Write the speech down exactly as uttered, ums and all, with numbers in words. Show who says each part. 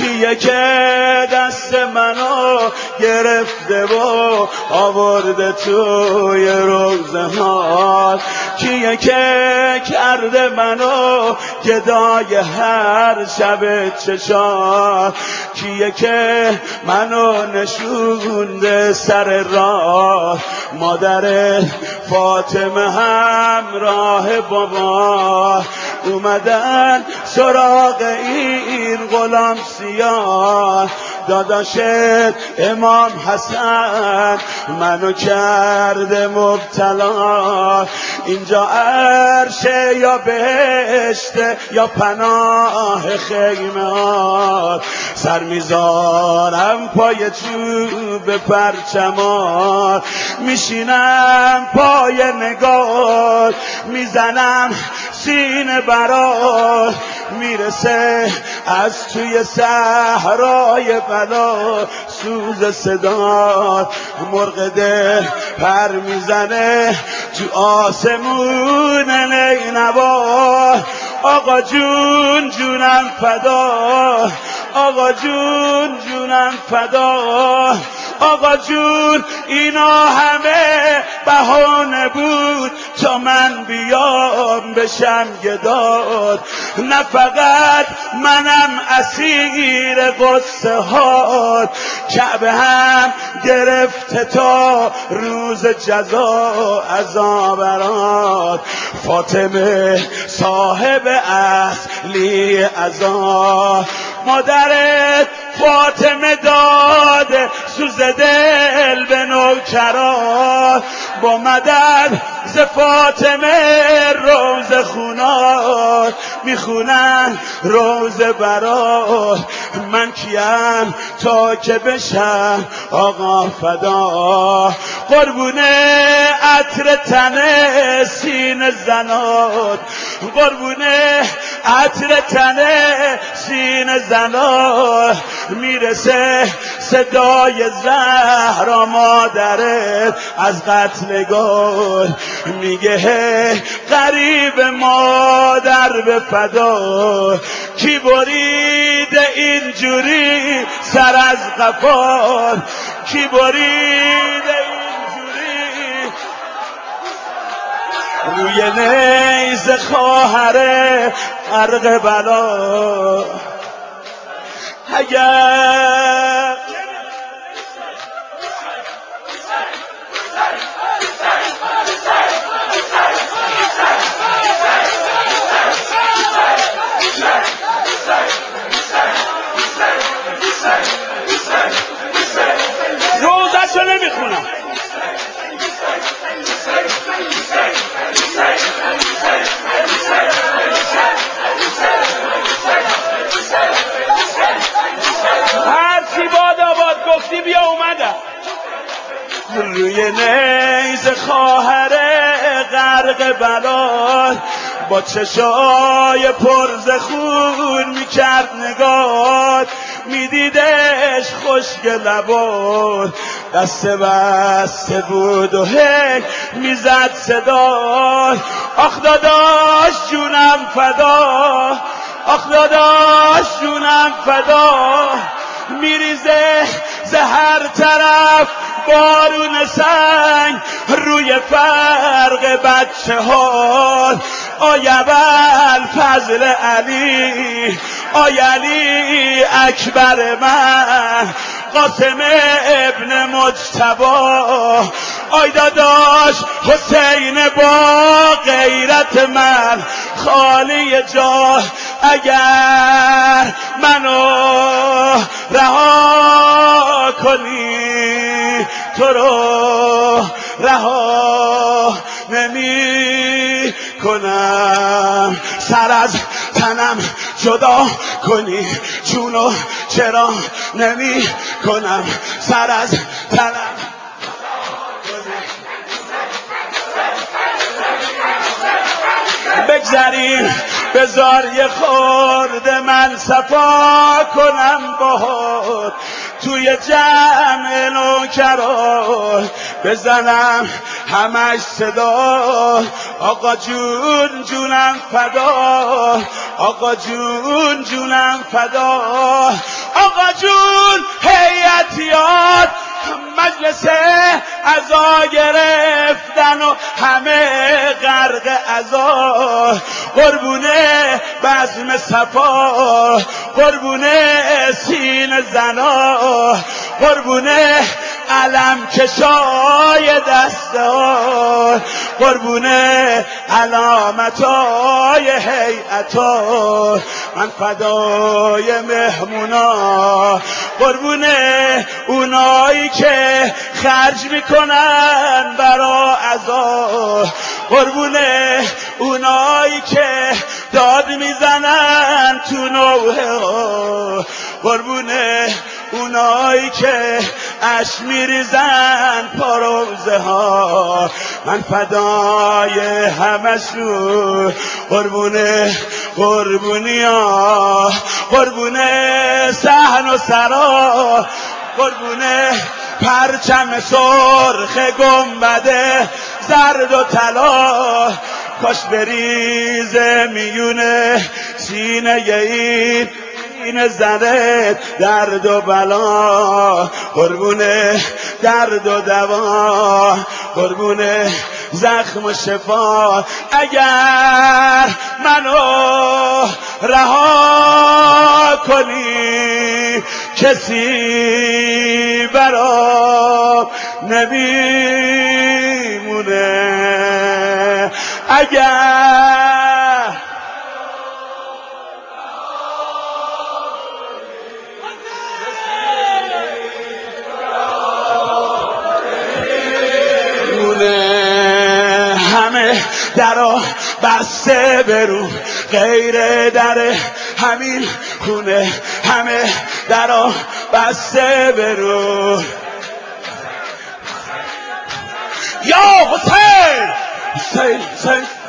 Speaker 1: کیه که دست منو گرفته و آورده توی روزه ها؟ کیه که کرده منو گدای هر شب چشا؟ کیه که منو نشونده سر راه؟ مادر فاطمه همراه بابا اومدن سراغ این غلام سیاه. داداشت امام حسن منو کرده مبتلا. اینجا عرشه یا بهشته یا پناه خیمه ها. سر میذارم پای چوب پرچما، میشینم پای نگاه، میزنم سینه برات، میرسه از توی صحرای بلا سوز صدا. مرغ دل پر میزنه جو آسمون نینوا. آقا جون جونم فدا، آقا جون جونم فدا. آقا جون اینا همه بهانه بود تا من بیام بشم گداد. نه فقط منم اسیر قصه هات، کعبه هم گرفته تا روز جزا عذابرات. فاطمه صاحب اصلی عزا، مادرت فاطمه داده سوز دل به نوکرات. با مدد ز فاطمه روز خونات میخونن روز برات. من کیم تا که بشم آقا فدا، قربونه عطر تنه سینه زنات، قربونه عطر تنه سینه زنات. میرسه صدای زهرا مادرت از قتلگاه، میگه غریب مادر به فدا. کی برید اینجوری سر از قفا؟ کی برید اینجوری روی نیز خواهر غرق بلا؟ اگر روزشو نمیخونم. هر چی باد آباد گفتی بیا اومدم. روی نیز خواهر غرق بلا، با چشای پرز خون میکرد نگاه. میدیدش خشک لبات دست بسته بود و هی میزد صدا. آخ داداش جونم فدا، آخ داداش جونم فدا. میریزه ز هر طرف بارون سنگ روی فرق بچه ها. آی ابوالفضل علی، آی علی اکبر من، قاسم ابن مجتبی، آی داداش حسین با غیرت من خالی جا. اگر منو رها کنی تو رو رها نمی کنم. سر از تنم جدا کنی جونو چرا نمی کنم. سر از تنم بگذریم بذار یه خورده من صفا کنم باهات توی جمع نوکرات. بزنم همش صدا آقا جون جونم فدا، آقا جون جونم فدا. جون هیئتیات مجلس عزا گرفتن و همه غرق عزا، قربونه بزم صفا، قربونه سین زنا، قربونه علم کشای دستا، قربونه علامتای هیئتا، من فدای مهمونا، قربونه اونایی که خرج میکنن برا عزا، قربونه اونایی که داد میزنن تو نوحه ها، قربونه اونایی که اش میریزن پاروزه ها، من فدای همشون، قربونه قربونی ها، قربونه صحن و سرا، قربونه پرچم سرخ گنبده زرد و طلا، کاش بریزه میونه سینه این این زنه درد و بلا، قربونه درد و دوا، قربونه زخم و شفا، اگر منو رها کنی کسی برام نمیمونه، اگر همه درا بسته برو غیر در همین خونه، همه درا بسته برو یا حسین حسین حسین